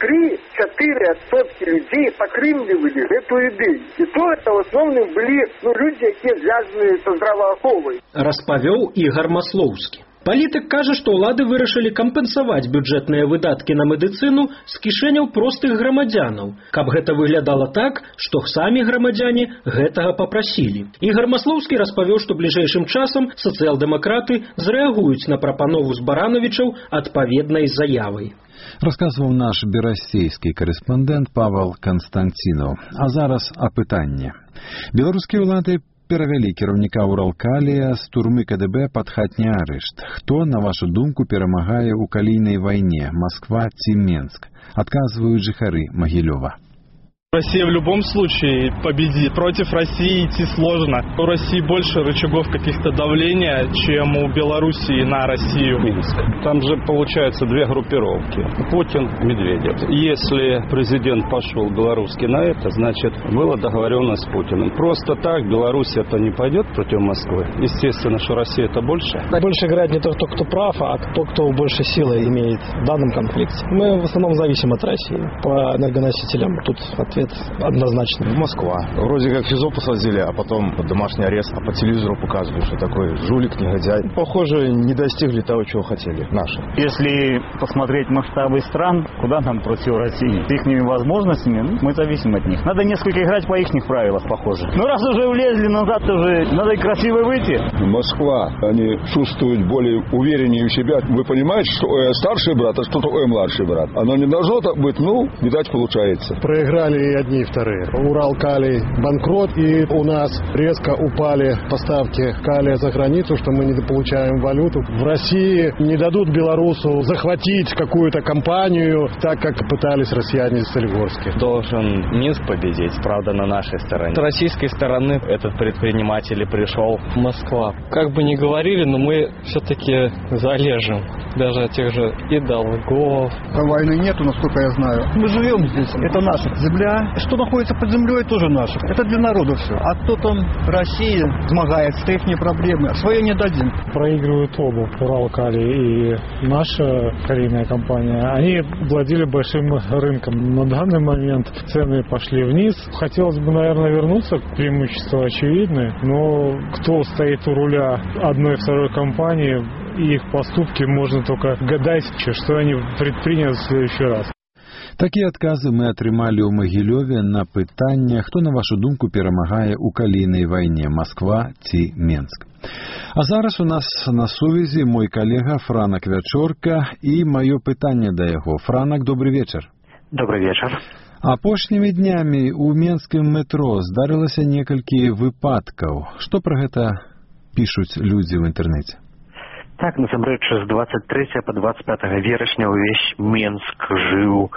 3-4% людей покрымливали эту идею. И то это в основном были люди, которые связаны со здравооховой. Распавёў Ігор Маслоўскі. Палітык кажа, што ўлады вырашылі кампенсаваць бюджэтныя выдаткі на медыцыну з кішэняў простых грамадзянаў, каб гэта выглядала так, што самі грамадзяне гэтага папрасілі. Ігор Маслоўскі распавёў, што бліжэйшым часам сацыял-дэмакраты зрэагуюць на прапанову з Барановічаў адпаведнай заявай. Расказваў наш берасцейскі корэспандэнт Павел Константинов. А зараз апытанне. Беларускія ўлады перавялі кіраўніка Уралкалія з турмы КДБ пад хатні арышт. Хто, на вашу думку, перамагае ў калійнай вайне, Москва ці Менск? Адказваюць жыхары Магілёва. Россия в любом случае победит. Против России идти сложно. У России больше рычагов каких-то давления, чем у Белоруссии на Россию. Там же получается две группировки. Путин, Медведев. Если президент пошел белорусский на это, значит, была договоренность с Путиным. Просто так Беларусь это не пойдет против Москвы. Естественно, что Россия это больше. Больше играет не тот, кто прав, а тот, кто больше силы имеет в данном конфликте. Мы в основном зависим от России по энергоносителям. Тут ответ однозначно. Москва. Вроде как ФИЗО посадили, а потом домашний арест, а по телевизору показывают, что такой жулик, негодяй. Похоже, не достигли того, чего хотели наши. Если посмотреть масштабы стран, куда нам против России? С их возможностями, мы зависим от них. Надо несколько играть по их правилам, похоже. Ну раз уже влезли назад, то уже надо и красиво выйти. Москва, они чувствуют более увереннее в себя. Вы понимаете, что старший брат, а что такое младший брат? Оно не должно так быть, видать, получается. Проиграли и одни, и вторые. Уралкалий банкрот, и у нас резко упали поставки калия за границу, что мы не получаем валюту. В России не дадут белорусу захватить какую-то компанию, так как пытались россияне в Солигорске. Должен Минск победить, правда, на нашей стороне. С российской стороны этот предприниматель пришел. Москва. Как бы ни говорили, но мы все-таки залежем. Даже тех же и долгов. Войны нету, насколько я знаю. Мы живем здесь, это наша земля. Что находится под землей, тоже наше. Это для народа все. А кто там Россия змагается, это их проблемы. Свое не дадим. Проигрывают оба, Уралкалий и наша калийная компания. Они владели большим рынком. На данный момент цены пошли вниз. Хотелось бы, наверное, вернуться к преимуществу очевидны, но кто стоит у руля одной и второй компании, и их поступки, можно только гадать, что они предпримут в следующий раз. Такія адказы мы атрымалі ў Магілёве на пытанне, хто, на вашу думку, перамагае ў калійнай вайне, Москва ці Менск. А зараз у нас на сувязі мой калега Франак Вячорка і маё пытанне да яго. Франак, добрый вечар. Добрый вечар. Апошнімі днямі ў менскім метро здарылася некалькі выпадкаў. Што пра гэта пішуць людзі ў інтэрнэце? Так, насамрэч, з 23 по 25 верасня ўвесь Менск жыў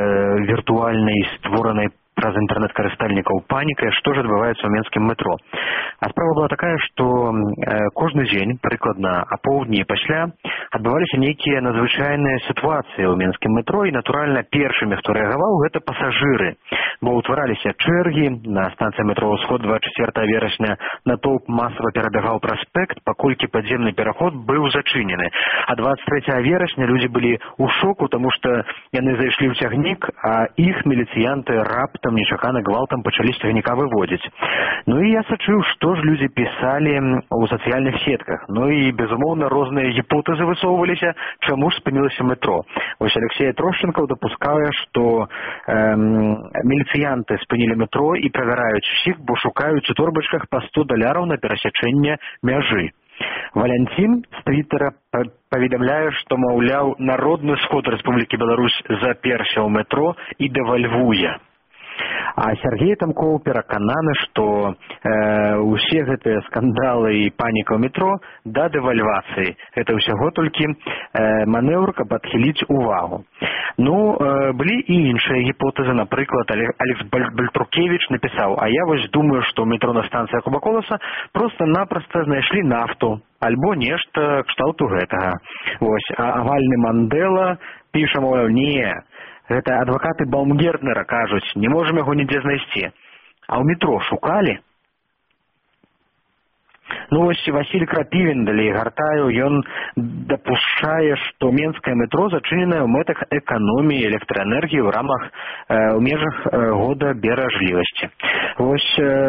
віртуальнай створанай праз інтэрнэт-карыстальнікаў панікай, што ж адбываецца ў менскім метро. А справа была такая, што кожны дзень, прыкладна апоўдні і пасля, адбываліся нейкія надзвычайныя сітуацыі ў менскім метро, і, натуральна, першымі, хто рэагаваў, гэта пасажыры. Бо ўтвараліся чэргі, на станцыі метро «Усход» 24 верасня натоўп масава перабягаў праспект, паколькі падземны пераход быў зачынены. А 23 верасня людзі былі ў шоку, таму што яны зайшлі ў цягнік, а іх міліцыянты раптам нечакана гвалтам пачалі з цягніка выводзіць. Ну і я сачыў, што ж людзі пісалі ў сацыяльных сетках. Ну і, безумоўна, розныя гіпотэзы высоўваліся, чаму ж спынілася метро. Вось Алексей Трошченков дапускае, што міліцыянты спынілі метро і правяраюць усіх, бо шукаюць у торбачках па $100 на перасячэнне мяжы. Валянцін з Твиттера паведамляе, што, маўляў, Народны сход Рэспублікі Беларусь заперся ў метро і дэвальвуе. А Сергей Тамков перакананы, што усе гэтыя скандалы і паніка ў метро да дэвальвацыі. Гэта ўсяго толькі манеўр, каб адхіліць увагу. Ну, былі і іншыя гіпотэзы. Напрыклад, Алекс Бальтрукевич напісаў: а я вось думаю, што ў метро на станцыях Кубаколаса проста-напроста знайшлі нафту альбо нешта кшталту гэтага. Вось, а авальны Мандэла піша, мовляў, не, гэта адвакаты Баумгертнера кажуць, не можам яго нідзе знайсці. А ў метро шукалі? Ну, вось Васіль Крапівін, далей гартаю, ён дапушчае, што менскае метро зачыненае ў мэтах эканоміі электраэнергіі ў межах года беражлівасці. Вось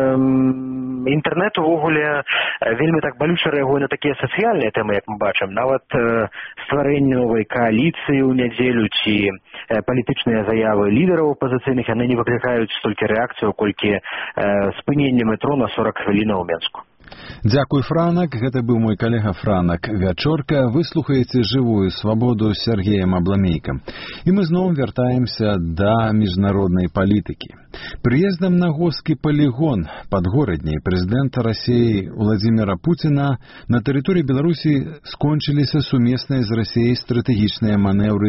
інтэрнэт увогуле вельмі так балюча рэагуе на такія сацыяльныя тэмы, як мы бачым. Нават стварэнне новай кааліцыі ў нядзелю ці палітычныя заявы лідараў апазіцыйных, яны не выклікаюць столькі рэакцыю, колькі спыненне метро на 40 хвілінаў у Менску. Дзякуй, Франак. Гэта быў мой калега Франак Вячорка. Вы слухаеце «Жывую свабоду» з Сергеем Абламейкам. І мы зноў вяртаемся да міжнароднай палітыкі. Прыездам на Госкі палігон падгорадняй прэзідэнта Расіі Владзіміра Пуціна на тэрыторыі Беларусі скончыліся сумесныя з Расіяй стратэгічныя манеўры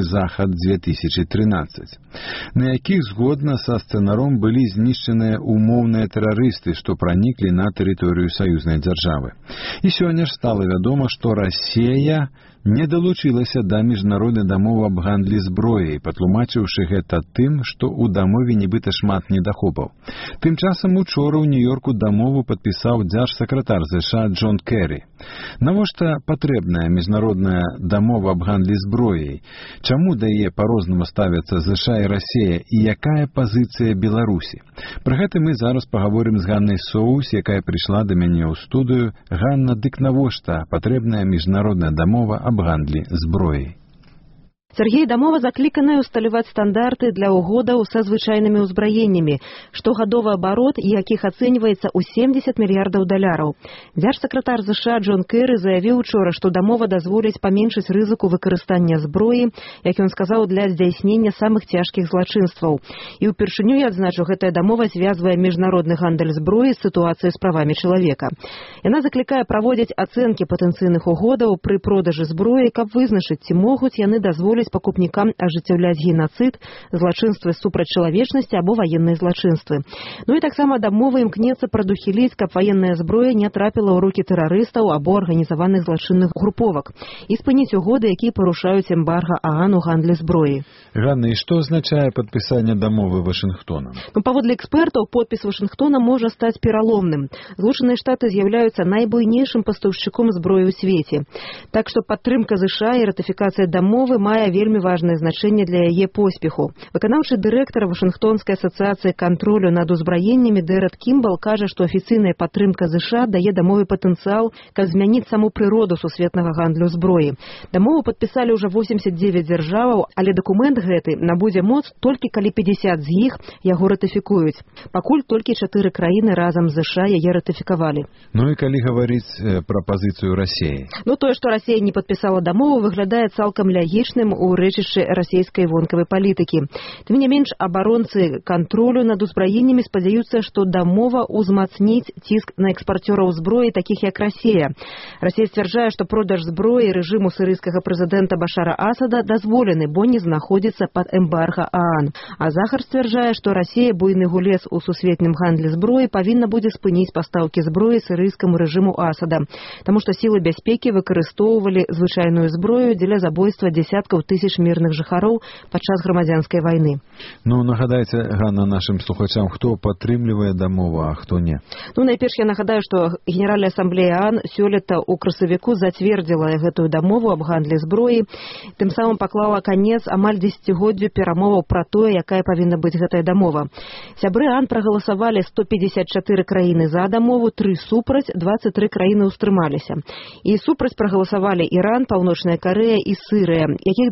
«Захад-2013», на якіх згодна са сцэнаром былі знішчаныя умоўныя тэрарысты, што праніклі на тэрыторыю саюзнай дзяржавы. І сёння ж стала вядома, што Расія не далучылася да міжнароднай дамовы аб гандлі зброяй, патлумачыўшы гэта тым, што ў дамове нібыта шмат недахопаў. Тым часам учора ў Нью-Йорку дамову падпісаў дзяржсакратар ЗША Джон Керрі. Навошта патрэбная міжнародная дамова аб гандлі зброяй? Чаму да яе па-рознаму ставяцца ЗША і Расія, і якая пазіцыя Беларусі? Пра гэта мы зараз пагаворым з Ганнай Соус, якая прыйшла да мяне ў студыю. Ганна, дык навошта патрэбная міжнародная дамова аб гандлі зброяй? Сергей, дамова закліканая ўсталяваць стандарты для угодаў са звычайнымі ўзбраеннямі, штогадовы абарот якіх ацэньваецца ў $70 мільярдаў. Дзяржсакратар ЗША Джон Керрі заявіў учора, што дамова дазволіць паменшыць рызыку выкарыстання зброі, як ён сказаў, для здзяйснення самых цяжкіх злачынстваў. І ўпершыню, я адзначу, гэтая дамова звязвае міжнародны гандаль зброі з сітуацыяй з правамі чалавека. Яна заклікае праводзіць ацэнкі патэнцыйных угодаў пры продажы зброі, каб вызначыць, ці могуць яны дазволіць пакупнікам ажыццяўляць генацыд, злачынствы супраць чалавечнасці або ваенныя злачынствы. Ну і таксама дамова імкнецца прадухіліць, каб ваенная зброя не трапіла ў рукі тэрарыстаў або арганізаваных злачынных груповак і спыніць угоды, якія парушаюць эмбарга ААН у гандлі зброі. Ганна, і што азначае падпісанне дамовы Вашынгтонам? Паводле экспертаў, подпіс Вашынгтона можа стаць пераломным. Злучаныя Штаты з'яўляюцца найбуйнейшым пастаўшчыком зброі ў свеце. Так што падтрымка ЗША і ратыфікацыя дамовы мае вельмі важнае значэнне для яе поспеху. Выканаўчы дырэктар Вашынгтонскай асацыяцыі кантролю над узбраеннямі Дэрат Кімбал кажа, што афіцыйная падтрымка ЗША дае дамове патэнцыял, каб змяніць саму прыроду сусветнага гандлю зброі. Дамову падпісалі ўжо 89 дзяржаваў, але дакумент гэты набудзе моц толькі калі 50 з іх яго ратыфікуюць. Пакуль толькі 4 краіны разам з ЗША яе ратыфікавалі. Ну і калі гаварыць пра пазіцыю Расіі? Ну, тое, што Расія не падпісала дамову, выглядае цалкам лагічным у рэчышчы расійскай вонкавай палітыкі. Тым не менш, абаронцы кантролю над узбраеннямі спадзяюцца, што дамова ўзмацніць ціск на экспарцёраў зброі, такіх як Расія. Расія сцвярджае, што продаж зброі рэжыму сірыйскага прэзідэнта Башара Асада дазволены, бо не знаходзіцца пад эмбарга ААН. А Захар сцвярджае, што Расія, буйны гулец у сусветным гандлі зброі, павінна будзе спыніць пастаўкі зброі сірыйскаму рэжыму Асада, таму што сілы бяспекі выкарыстоўвалі звычайную зброю дзеля забойства дзясяткаў тысяч мірных жыхароў падчас грамадзянскай вайны. Ну, нагадайце, Ганна, нашым слухачам, хто падтрымлівае дамову, а хто не? Ну, найперш я нагадаю, што Генеральная асамблея ААН сёлета ў красавіку зацвердзіла гэтую дамову аб гандлі зброі, тым самым паклала канец амаль 10-годдзю перамоваў пра тое, якая павінна быць гэтая дамова. Сябры ААН прагаласавалі 154 краіны за дамову, 3 супраць, 23 краіны ўстрымаліся. І супраць прагаласавалі Іран, Паўночная Карэя і Сірыя, якіх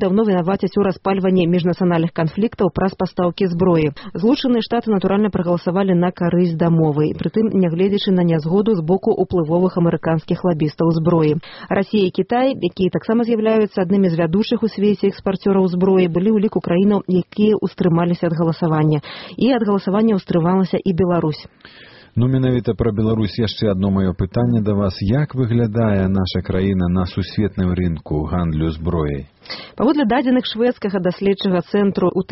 даўно вінавацяць у распальванні міжнацыянальных канфліктаў праз пастаўкі зброі. Злучаныя Штаты, натуральна, прагаласавалі на карысць дамовы, прытым нягледзячы на нязгоду з боку уплывовых амерыканскіх лабістаў зброі. Расія і Кітай, якія таксама з'яўляюцца аднымі з вядучых у свеце экспарцёраў зброі, былі ў ліку краінаў, якія ўстрымаліся ад галасавання. І ад галасавання ўстрымалася і Беларусь. Ну, менавіта пра Беларусь яшчэ адно маё пытанне да вас. Як выглядае наша краіна на сусветным рынку гандлю зброяй? Паводле дадзеных шведскага даследчага цэнтру ў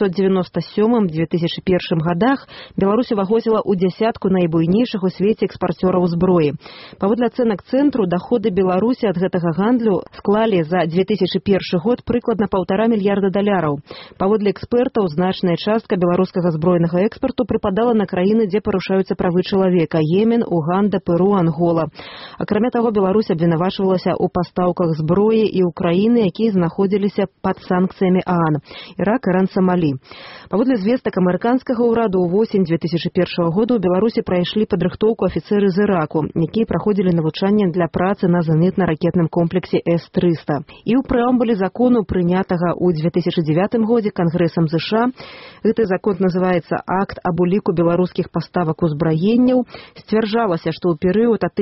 1997-2001 годах Беларусь уваходзіла ў дзясятку найбуйнейшых у свеце экспарцёраў зброі. Паводле ацэнак цэнтру, даходы Беларусі ад гэтага гандлю склалі за 2001 год прыкладна $1,5 мільярда. Паводле экспертаў, значная частка беларускага збройнага экспарту прыпадала на краіны, дзе парушаюцца правы чалавека: Йемен, Уганда, Перу, Ангола. Акрамя таго, Беларусь абвінавачвалася ў пастаўках зброі і ў краіны, якія знаходзіліся пад санкцыямі ААН: Ірак, Іран, Самалі. Паводле звестак амерыканскага ўраду, ўвосень 2001 года ў Беларусі прайшлі падрыхтоўку афіцэры з Іраку, якія праходзілі навучанне для працы на зенітна-ракетным комплексе С-300. І ў прэамбуле закону, прынятага ў 2009 годзе Кангрэсам США, гэты закон называецца «Акт аб уліку беларускіх паставак узбраенняў», сцвярджалася, што ў перыяд ад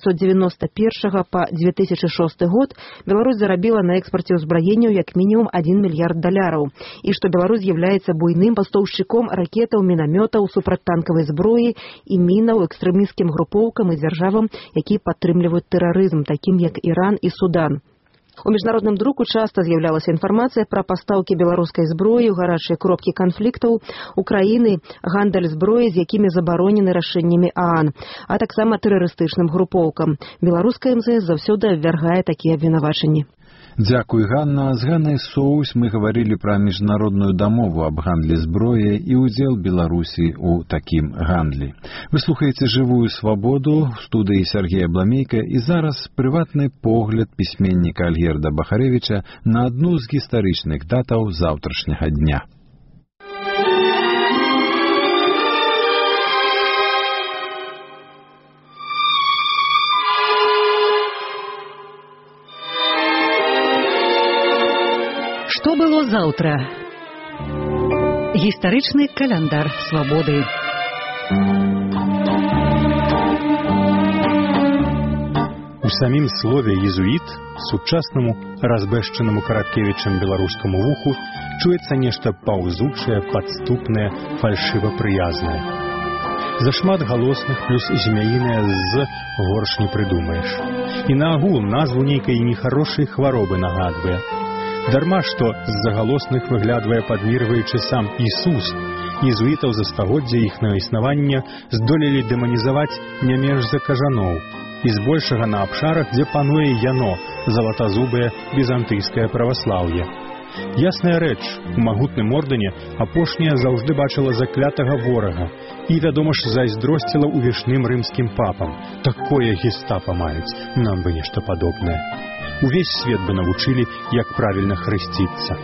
1991 па 2006 год Беларусь зарабіла на экспарце узбраенняў як мінімум $1 мільярд, і што Беларусь з'яўляецца буйным пастаўшчыком ракетаў, мінамётаў, супрацьтанкавай зброі і мінаў экстрэмісцкім групоўкам і дзяржавам, якія падтрымліваюць тэрарызм, такім як Іран і Судан. У міжнародным друку часта з'яўлялася інфармацыя пра пастаўкі беларускай зброі ў гарачыя кропкі канфліктаў, у краіны, гандаль зброі, з якімі забаронены рашэннямі ААН, а таксама тэрарыстычным групоўкам. Беларуская МЗС заўсёды абвяргае такія абвінавачанні. Дзякуй, Ганна. З Ганнай Соус мы гаварылі пра міжнародную дамову аб гандлі зброяй і ўдзел Беларусі ў такім гандлі. Вы слухаеце «Жывую свабоду», в студыі Сергея Бламейка, і зараз прыватны погляд пісьменніка Альгерда Бахарэвіча на адну з гістарычных датаў заўтрашняга дня. Што было заўтра? Гістарычны каляндар свабоды. У самім слове «езуіт» сучаснаму, разбэшчанаму Караткевічам беларускаму вуху чуецца нешта паўзучае, падступнае, фальшыва-прыязнае. Зашмат галосных плюс змяінае «з» горш не прыдумаеш. І на агул назву нейкай нехарошай хваробы нагадвае. Дарма, што з загалосных выглядвае падмірваючы сам Ісус, езуітаў за стагоддзя іхнага існавання здолелі дэманізаваць не менш за кажаноў, і збольшага на абшарах, дзе пануе яно, залатазубае візантыйскае праваслаўе. Ясная рэч, у магутным ордэне апошняя заўжды бачыла заклятага ворага і, вядома ж, зайздросціла увішным рымскім папам. Такое гестапа маюць, нам бы нешта падобнае. Увесь свет бы навучылі, як правільна хрысціцца.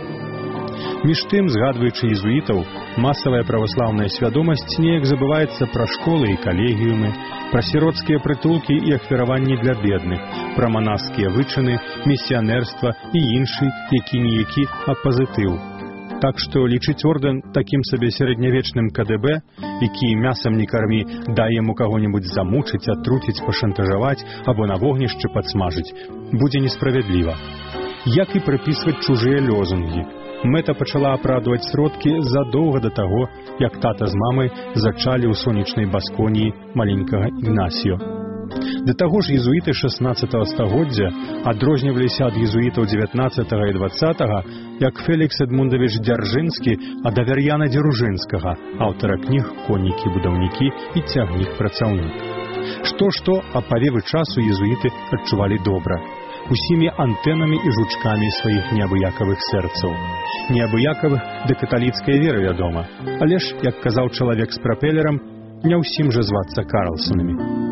Між тым, згадваючы езуітаў, масавая праваслаўная свядомасць неяк забываецца пра школы і калегіумы, пра сіроцкія прытулкі і ахвяраванні для бедных, пра манаскія вычыны, місіянерства і іншы, які-ніякі, а пазітыў. Так што лічыць ордэн такім сабе сярэднявечным КДБ, які мясам не кармі, дай яму каго-небудзь замучыць, атруціць, пашантажаваць або на вогнішчы падсмажыць, будзе несправядліва. Як і прыпісваць чужыя лёзунгі. Мэта пачала апрадваць сродкі задоўга да таго, як тата з мамай зачалі ў сонечнай Басконіі маленькага Ігнасіо. Да таго ж езуіты 16 стагоддзя адрозніваліся ад езуітаў 19 і 20, як Фелікс Эдмундавіч Дзяржынскі ад Авер'яна Дзеружынскага, аўтара кніг «Коннікі-будаўнікі» і «Цягнік-працаўнік». Што-што, а павевы часу езуіты адчувалі добра. Усімі антэнамі і жучкамі сваіх неабыякавых сэрцаў. Неабыякавых да каталіцкай веры, вядома. Але ж, як казаў чалавек з прапелерам, не ўсім жа звацца Карлсонамі.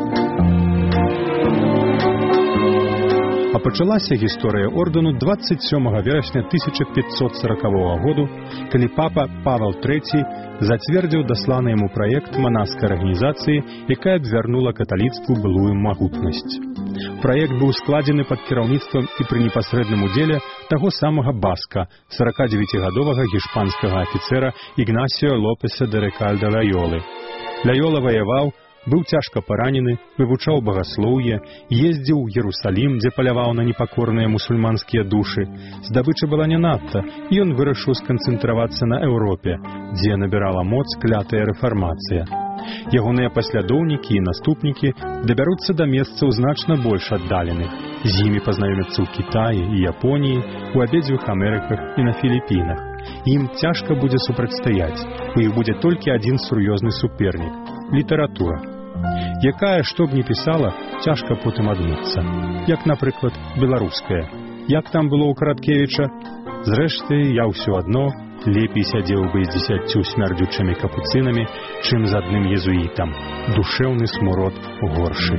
А пачалася гісторыя ордэну 27 верасня 1540 году, калі папа Павел III зацвердзіў дасланы яму праект манаскай арганізацыі, якая абвярнула каталіцтву былую магутнасць. Праект быў складзены пад кіраўніцтвам і пры непасрэдным удзеле таго самага Баска, 49-гадовага гішпанскага афіцэра Ігнасіо Лопеса де Рекальда Лайолы. Лайола ваяваў, быў цяжка паранены, вывучаў багаслоўе, ездзіў у Ерусалім, дзе паляваў на непакорныя мусульманскія душы. Здабыча была не надта, і ён вырашыў сканцэнтравацца на Еўропе, дзе набірала моц клятая рэфармацыя. Ягоныя паслядоўнікі і наступнікі дабяруцца да месцаў значна больш аддаленых. З імі пазнаёмяцца ў Кітаі і Японіі, у абедзвюх Амерыках і на Філіпінах. Ім цяжка будзе супрацьстаяць, у іх будзе толькі адзін сур'ёзны супернік – літаратура. Якая, што б ні пісала, цяжка потым адмыцца. Як, напрыклад, беларуская. Як там было ў Караткевіча? Зрэшты, я ўсё адно лепей сядзеў бы з 10 смярдзючымі капуцынамі, чым з адным езуітам. Душэўны смурод горшы.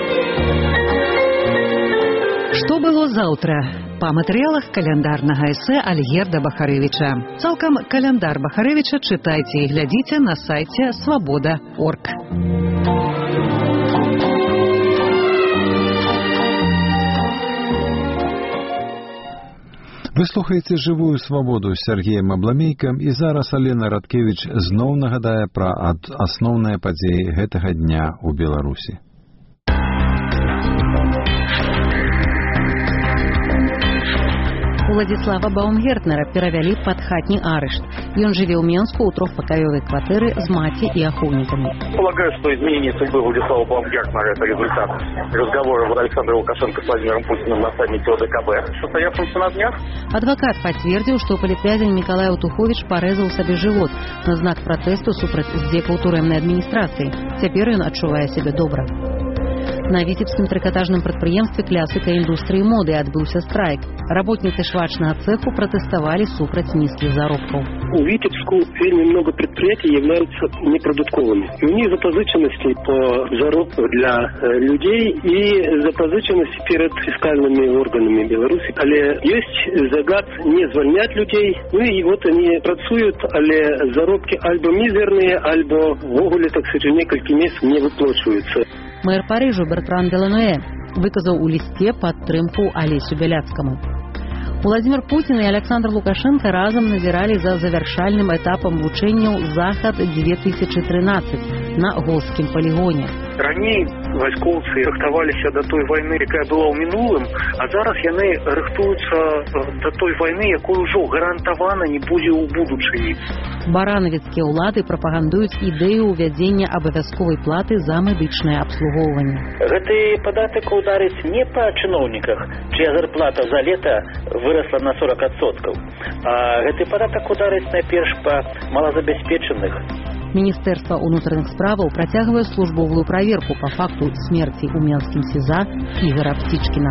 Што было заўтра? Па матэрыялах каляндарнага эсэ Альгерда Бахарэвіча. Цалкам каляндар Бахарэвіча чытайце і глядзіце на сайце свабода.орг. Вы слухаеце жывую свабоду з Сергеем Абламейкам, і зараз Алена Радкевіч зноў нагадае пра асноўныя падзеі гэтага дня ў Беларусі. Уладзіслава Баумгертнера перавялі пад хатні арышт. Ён жыве ў Менску ў трохпакаёвай кватэры з маці і ахоўнікамі. Полагаю, что изменение судьбы Владислава Баумгертнера – это результат разговора Александра Лукашенко с Владимиром Путиным на саммите ОДКБ, состоявшемся на днях. Адвакат пацвердзіў, што палітвязень Мікалай Утуховіч парэзаў сабе жывот на знак пратэсту супраць здзекаў турэмнай адміністрацыі. Цяпер ён адчувае сябе добра. На віцебскім трыкатажным прадпрыемстве клясыка індустрыі моды адбыўся страйк. Работніцы швачнага цеху пратэставалі супраць нізкіх заробкаў. У Витебску вельмі много предприятий являются неприбутковыми. И у них запозыченности по заработку для людей и запозыченности перед фискальными органами Беларуси. Але есть загад не звольнять людей. Ну и вот они працуют, але заробки альбо мизерные, альбо в огуле, так сказать, несколько месяцев не выплачиваются. Мэр Парижу Бертран Делануэ выказаў у лісце падтрымку Алесю Бяляцкаму. Владимир Путин и Александр Лукашенко разом назирали за завершальным этапом вучэнняў «Захад-2013» на Голскім полигоне. Раней вайскоўцы рыхтаваліся да той вайны, якая была ў мінулым, а зараз яны рыхтуюцца да той вайны, якой ужо гарантавана не будзе ў будучыні. Баранавіцкія ўлады прапагандуюць ідэю ўвядзення абавязковай платы за медычнае абслугоўванне. Гэты падатак ударыць не па чыноўніках, чыя зарплата за лета выросла на 40%, а гэты падатак ударыць найперш па малазабяспечаных. Міністэрства ўнутраных справаў працягвае службовую праверку па факту смерці ў менскім СІЗА Ігора Птічкіна.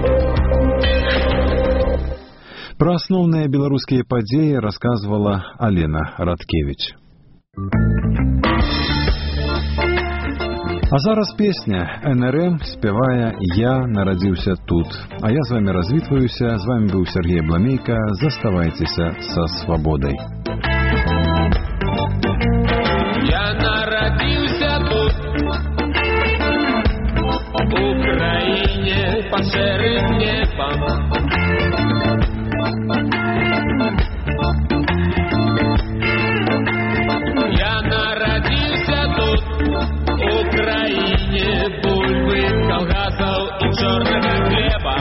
Пра асноўныя беларускія падзеі расказвала Алена Радкевіч. А зараз песня. НРМ спявае «Я нарадзіўся тут». А я з вами развітваюся. З вами быў Сергей Абламейка. Заставайцеся са свабодай. Я нарадзіўся тут, у краіне пад шэрым небам. Я нарадзіўся тут, у краіне бульбы, калгасаў і чорнага хлеба.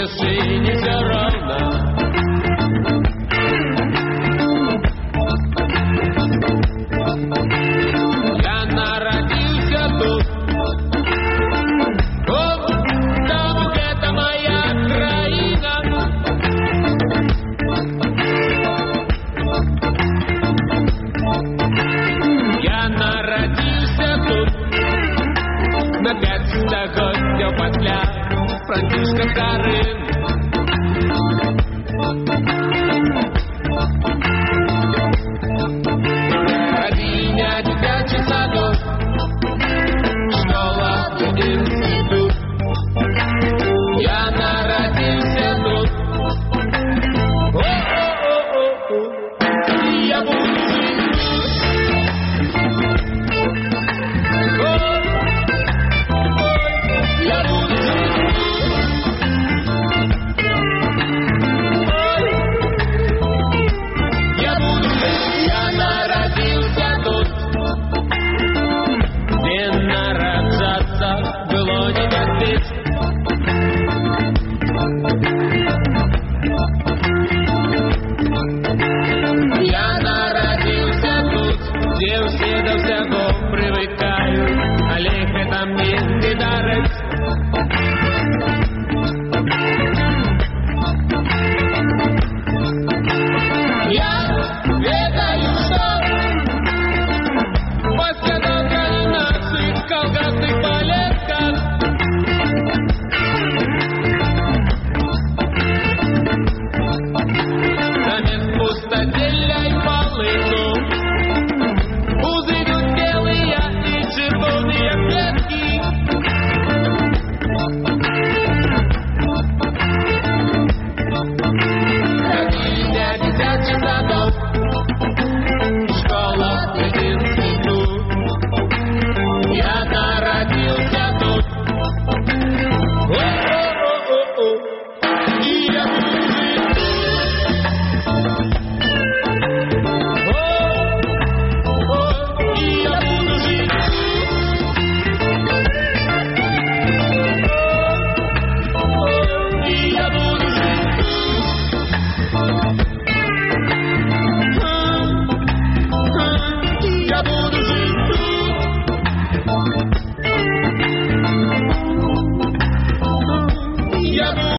вершине